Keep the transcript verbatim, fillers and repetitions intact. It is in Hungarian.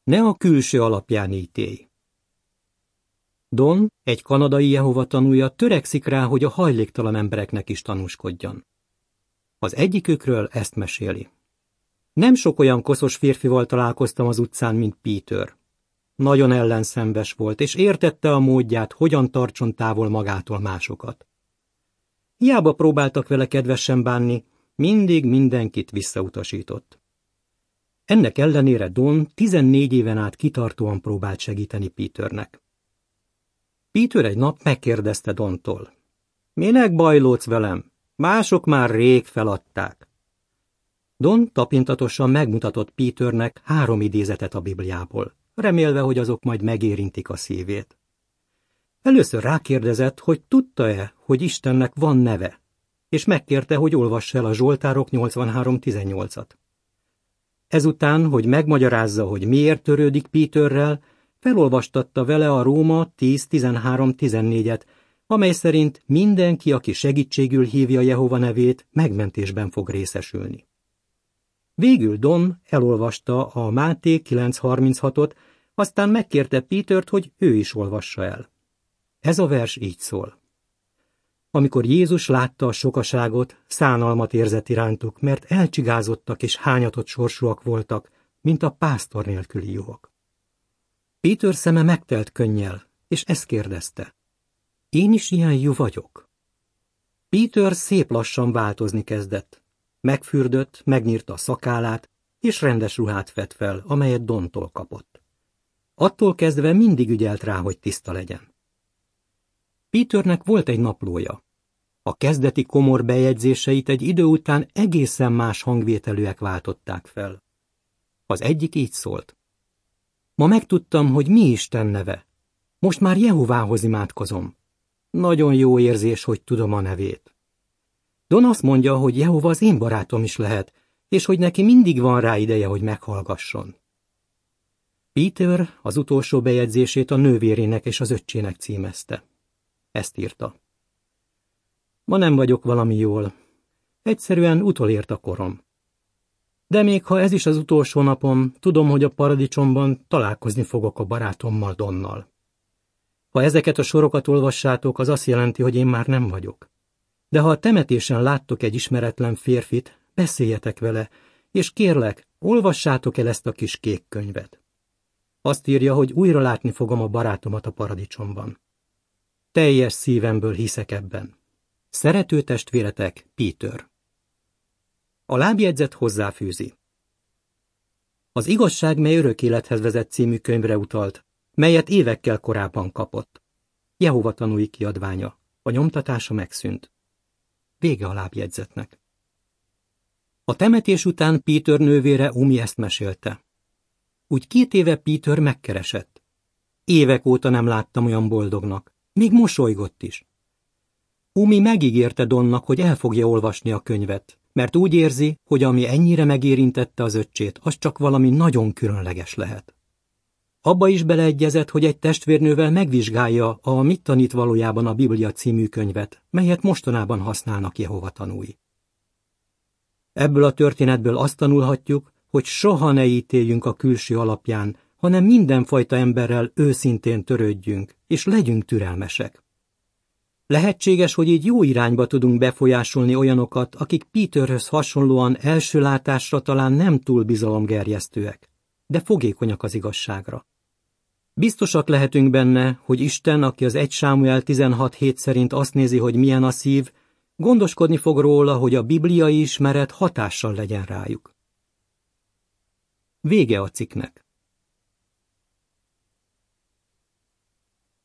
Ne a külső alapján ítélj. Don, egy kanadai Jehova tanúja, törekszik rá, hogy a hajléktalan embereknek is tanúskodjon. Az egyikükről ezt meséli. Nem sok olyan koszos férfival találkoztam az utcán, mint Peter. Nagyon ellenszenves volt, és értette a módját, hogyan tartson távol magától másokat. Hiába próbáltak vele kedvesen bánni, mindig mindenkit visszautasított. Ennek ellenére Don tizennégy éven át kitartóan próbált segíteni Peternek. Peter egy nap megkérdezte Dontól. Minek bajlódsz velem? Mások már rég feladták. Don tapintatosan megmutatott Peternek három idézetet a Bibliából, remélve, hogy azok majd megérintik a szívét. Először rákérdezett, hogy tudta-e, hogy Istennek van neve, és megkérte, hogy olvassa el a Zsoltárok nyolcvanhárom tizennyolcat. Ezután, hogy megmagyarázza, hogy miért törődik Peterrel, felolvastatta vele a Róma tíz tizenhárom tizennégyet, amely szerint mindenki, aki segítségül hívja Jehova nevét, megmentésben fog részesülni. Végül Don elolvasta a Máté kilenc harminchatot, aztán megkérte Petert, hogy ő is olvassa el. Ez a vers így szól. Amikor Jézus látta a sokaságot, szánalmat érzett irántuk, mert elcsigázottak és hányatott sorsúak voltak, mint a pásztor nélküli juhok. Peter szeme megtelt könnyel, és ezt kérdezte. Én is ilyen jú vagyok? Peter szép lassan változni kezdett. Megfürdött, megnyírta a szakállát, és rendes ruhát vett fel, amelyet Dontól kapott. Attól kezdve mindig ügyelt rá, hogy tiszta legyen. Peternek volt egy naplója. A kezdeti komor bejegyzéseit egy idő után egészen más hangvételűek váltották fel. Az egyik így szólt. Ma megtudtam, hogy mi Isten neve. Most már Jehovához imádkozom. Nagyon jó érzés, hogy tudom a nevét. Don azt mondja, hogy Jehova az én barátom is lehet, és hogy neki mindig van rá ideje, hogy meghallgasson. Peter az utolsó bejegyzését a nővérének és az öccsének címezte. Ezt írta. Ma nem vagyok valami jól. Egyszerűen utolért a korom. De még ha ez is az utolsó napom, tudom, hogy a paradicsomban találkozni fogok a barátommal, Donnal. Ha ezeket a sorokat olvassátok, az azt jelenti, hogy én már nem vagyok. De ha a temetésen láttok egy ismeretlen férfit, beszéljetek vele, és kérlek, olvassátok el ezt a kis kék könyvet. Azt írja, hogy újra látni fogom a barátomat a paradicsomban. Teljes szívemből hiszek ebben. Szerető testvéretek, Peter. A lábjegyzet hozzáfűzi. Az Igazság, mely örök élethez vezet című könyvre utalt, melyet évekkel korábban kapott. Jehova tanúi kiadványa. A nyomtatása megszűnt. Vége a lábjegyzetnek. A temetés után Peter nővére Umi ezt mesélte. Úgy két éve Peter megkeresett. Évek óta nem láttam olyan boldognak. Még mosolygott is. Umi megígérte Donnak, hogy el fogja olvasni a könyvet, mert úgy érzi, hogy ami ennyire megérintette az öccsét, az csak valami nagyon különleges lehet. Abba is beleegyezett, hogy egy testvérnővel megvizsgálja a Mit tanít valójában a Biblia című könyvet, melyet mostanában használnak Jehova tanúi. Ebből a történetből azt tanulhatjuk, hogy soha ne ítéljünk a külső alapján, hanem mindenfajta emberrel őszintén törődjünk, és legyünk türelmesek. Lehetséges, hogy így jó irányba tudunk befolyásolni olyanokat, akik Peterhöz hasonlóan első látásra talán nem túl bizalomgerjesztőek, de fogékonyak az igazságra. Biztosak lehetünk benne, hogy Isten, aki az első Sámuel tizenhat hét szerint azt nézi, hogy milyen a szív, gondoskodni fog róla, hogy a bibliai ismeret hatással legyen rájuk. Vége a cikknek.